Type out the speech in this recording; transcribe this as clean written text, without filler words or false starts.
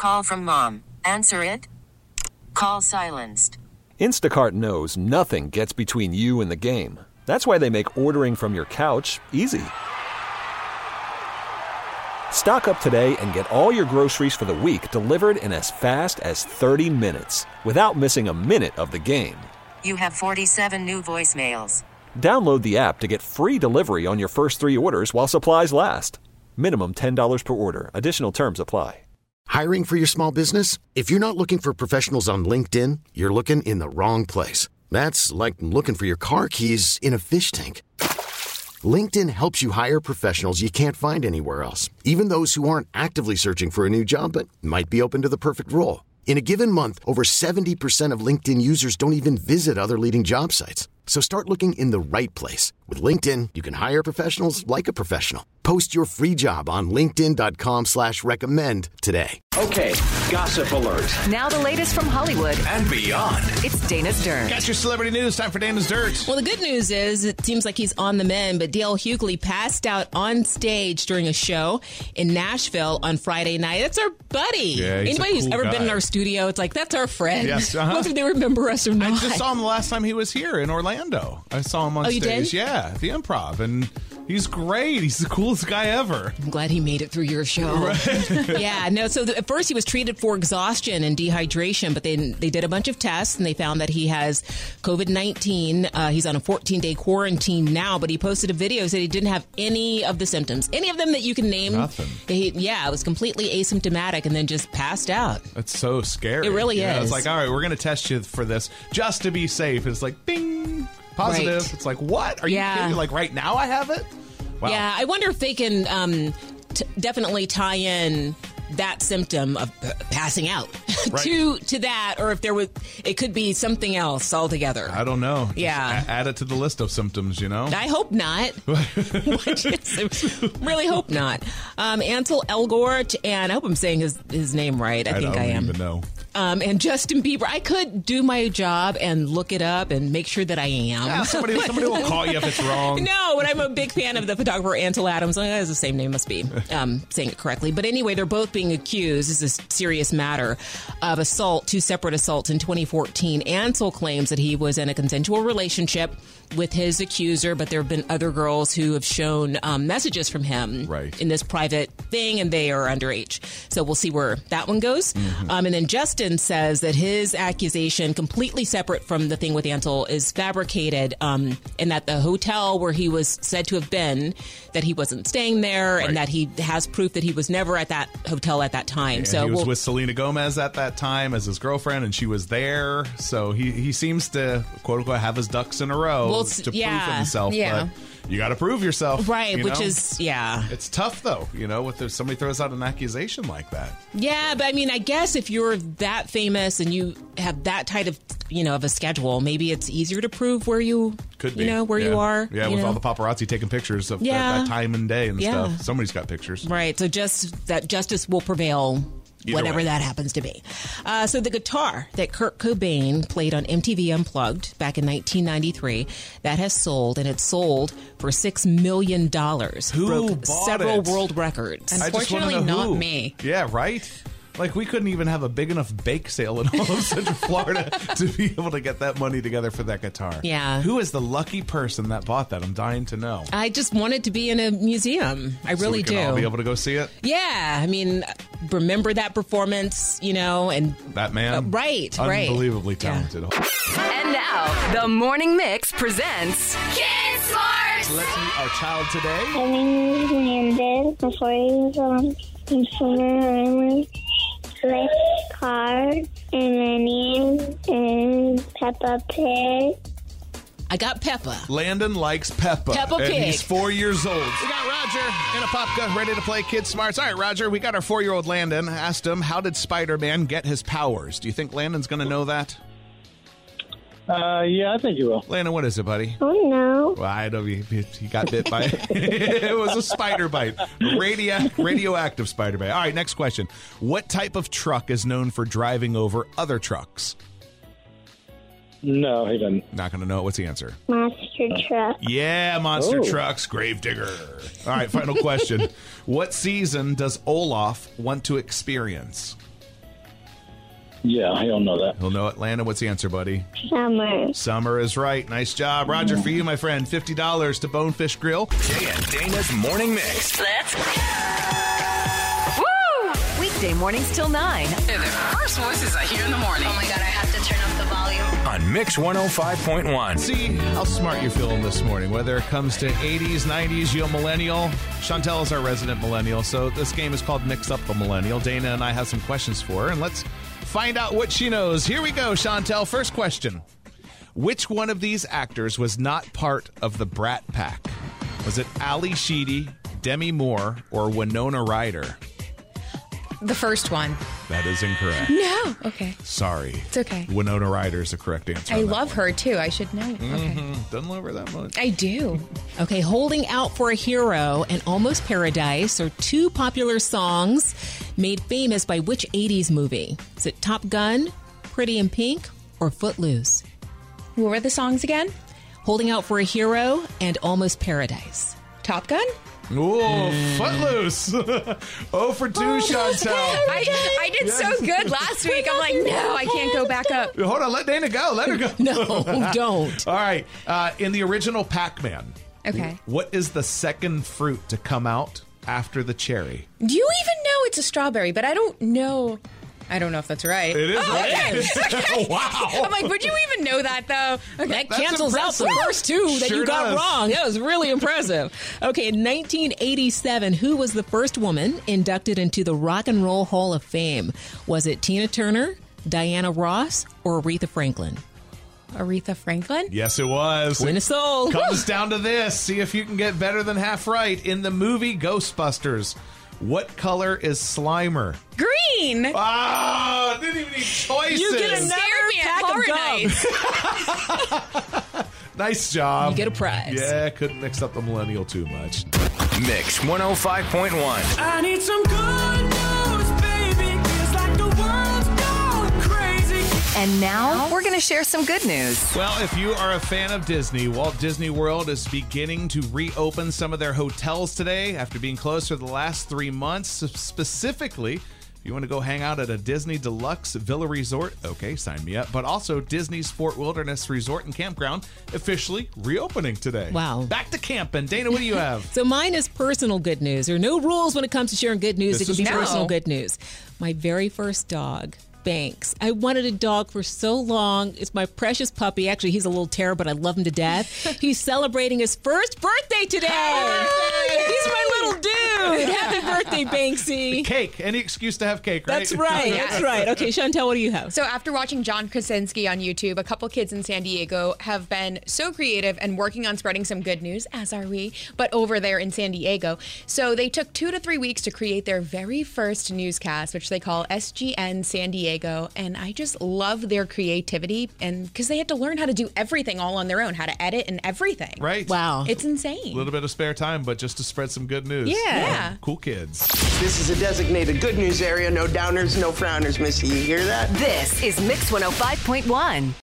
call from mom. Answer it. Call silenced. Instacart knows nothing gets between you and the game. That's why they make ordering from your couch easy. Stock up today and get all your groceries for the week delivered in as fast as 30 minutes without missing a minute of the game. You have 47 new voicemails. Download the app to get free delivery on your first 3 orders while supplies last. Minimum $10 per order. Additional terms apply. Hiring for your small business? If you're not looking for professionals on LinkedIn, you're looking in the wrong place. That's like looking for your car keys in a fish tank. LinkedIn helps you hire professionals you can't find anywhere else, even those who aren't actively searching for a new job but might be open to the perfect role. In a given month, over 70% of LinkedIn users don't even visit other leading job sites. So start looking in the right place. With LinkedIn, you can hire professionals like a professional. Post your free job on linkedin.com/recommend today. Okay, gossip alert. Now the latest from Hollywood And beyond. It's Dana's Dirt. Got your celebrity news. Time for Dana's Dirt. Well, the good news is it seems like he's on the mend, but Dale Hughley passed out on stage during a show in Nashville on Friday night. That's our buddy. Yeah, he's Anybody a who's cool ever guy. been in our studio, it's like, that's our friend. Yes, whether they remember us or not. I just saw him the last time he was here in Orlando. I saw him on you stage. did? Yeah, at the Improv. And he's great. He's the coolest guy ever. I'm glad he made it through your show. Yeah, no, so at first he was treated for exhaustion and dehydration, but then they did a bunch of tests and they found that he has COVID-19. He's on a 14-day quarantine now, but he posted a video that he didn't have any of the symptoms, any of them that you can name. Nothing. It was completely asymptomatic and then just passed out. That's so scary. It really You know, is. It's like, all right, we're going to test you for this just to be safe. It's like, bing, positive. Right. It's like, what? Are you Yeah. kidding? Like, right now I have it? Wow. Yeah, I wonder if they can definitely tie in that symptom of passing out Right. to that, or if it could be something else altogether. I don't know. Just Yeah. add it to the list of symptoms, you know? I hope not. Really hope not. Ansel Elgort, and I hope I'm saying his name right. I think I am. don't even know. And Justin Bieber. I could do my job and look it up and make sure that I am. Yeah, somebody will call you if it's wrong. No, but I'm a big fan of the photographer Ansel Adams. It has the same name, must be saying it correctly. But anyway, they're both being accused. This is a serious matter of assault, 2 separate assaults in 2014. Ansel claims that he was in a consensual relationship with his accuser, but there have been other girls who have shown messages from him in this private thing, and they are underage. So we'll see where that one goes. And then Justin says that his accusation, completely separate from the thing with Ansel, is fabricated, and that the hotel where he was said to have been, that he wasn't staying there, and that he has proof that he was never at that hotel at that time. And so he was with Selena Gomez at that time as his girlfriend, and she was there. So he seems to, quote unquote, have his ducks in a row to prove himself. Yeah. But you got to prove yourself. Right, you which know? is, yeah. It's tough, though, if somebody throws out an accusation like that. Yeah, but I mean, I guess if you're that famous and you have that type of, of a schedule, maybe it's easier to prove where you, Could be. where you are. Yeah, with all the paparazzi taking pictures of that time and day and stuff. Somebody's got pictures. Right, so just that justice will prevail. Either Whatever way. that happens to be. So the guitar that Kurt Cobain played on MTV Unplugged back in 1993, that has sold, and it's sold for $6 million. Who broke bought several it? world records. I just wanna Unfortunately, know not who. me. Yeah, right? Like, we couldn't even have a big enough bake sale in all of Central Florida to be able to get that money together for that guitar. Yeah. Who is the lucky person that bought that? I'm dying to know. I just want it to be in a museum. I So really we can do. all be able to go see it? Yeah, I mean, remember that performance, and That man? right. Unbelievably talented. And now, the Morning Mix presents Kid Smart. So let's meet our child today. My name is Landon. I'm 4 years old. I'm swimming with Car and Minnie and Peppa Pig. I got Peppa. Landon likes Peppa. Peppa and Pig. he's 4 years old. We got Roger and Apopka ready to play Kid Smarts. All right, Roger, we got our 4-year-old Landon. Asked him, how did Spider-Man get his powers? Do you think Landon's going to know that? Yeah, I think you will. Landon, what is it, buddy? Oh, no. Well, I know he got bit by it was a spider bite. Radioactive spider bite. All right, next question. What type of truck is known for driving over other trucks? No, he doesn't. Not going to know it. What's the answer? Monster truck. Yeah, monster Oh. trucks, Gravedigger. All right, final question. What season does Olaf want to experience? Yeah, he'll know that. He'll know it. Landon, what's the answer, buddy? Summer. Summer is right. Nice job. Roger, for you, my friend, $50 to Bonefish Grill. Jay and Dana's Morning Mix. Let's go. Woo! Weekday mornings till 9. They're the first voices I hear in the morning. Oh my God, I have to turn up the volume. On Mix 105.1. See how smart you're feeling this morning, whether it comes to 80s, 90s, you're a millennial. Chantel is our resident millennial, so this game is called Mix Up the Millennial. Dana and I have some questions for her, and let's find out what she knows. Here we go, Chantel. First question. Which one of these actors was not part of the Brat Pack? Was it Ali Sheedy, Demi Moore, or Winona Ryder? The first one. That is incorrect. No. Okay. Sorry. It's okay. Winona Ryder is the correct answer. I on that love one. her, too. I should know. Okay. Doesn't love her that much. I do. Okay, Holding Out for a Hero and Almost Paradise are two popular songs made famous by which 80s movie? Is it Top Gun, Pretty in Pink, or Footloose? What were the songs again? Holding Out for a Hero and Almost Paradise. Top Gun? Ooh, Footloose. 0 for 2, Chantel. I did so good last week. I'm like, no, I can't go back up. Hold on, let Dana go. Let her go. No, don't. All right. In the original Pac-Man, Okay. what is the second fruit to come out after the cherry? Do you even know it's a strawberry? But I don't know. I don't know if that's right. It is right. Okay. Wow. I'm like, would you even know that, though? Okay. That cancels out the first two that Sure you got does. wrong. That was really impressive. Okay, in 1987, who was the first woman inducted into the Rock and Roll Hall of Fame? Was it Tina Turner, Diana Ross, or Aretha Franklin? Aretha Franklin? Yes, it was. Win a soul. Comes down to this. See if you can get better than half right. In the movie Ghostbusters, what color is Slimer? Green. Ah, didn't even need choices. You get another Scared me at pack of Horror gum. Nice job. You get a prize. Yeah, couldn't mix up the millennial too much. Mix 105.1. I need some good news, baby. It's like the world's going crazy. And now we're going to share some good news. Well, if you are a fan of Disney, Walt Disney World is beginning to reopen some of their hotels today after being closed for the last 3 months. Specifically, if you want to go hang out at a Disney Deluxe Villa Resort, okay, sign me up. But also Disney's Fort Wilderness Resort and Campground officially reopening today. Wow. Back to camping. Dana, what do you have? So mine is personal good news. There are no rules when it comes to sharing good news. This It can is be true. personal good news. My very first dog, Banks. I wanted a dog for so long. It's my precious puppy. Actually, he's a little terror, but I love him to death. He's celebrating his first birthday today. He's my little dude. Happy birthday, Banksy. Cake. Any excuse to have cake, right? That's right. Yes. That's right. Okay, Chantel, what do you have? So after watching John Krasinski on YouTube, a couple kids in San Diego have been so creative and working on spreading some good news, as are we, but over there in San Diego. So they took 2 to 3 weeks to create their very first newscast, which they call SGN San Diego. And I just love their creativity, and because they had to learn how to do everything all on their own, how to edit and everything. Right. Wow. It's insane. A little bit of spare time, but just to spread some good news. Yeah. Cool kids. This is a designated good news area. No downers, no frowners, Missy. You hear that? This is Mix 105.1.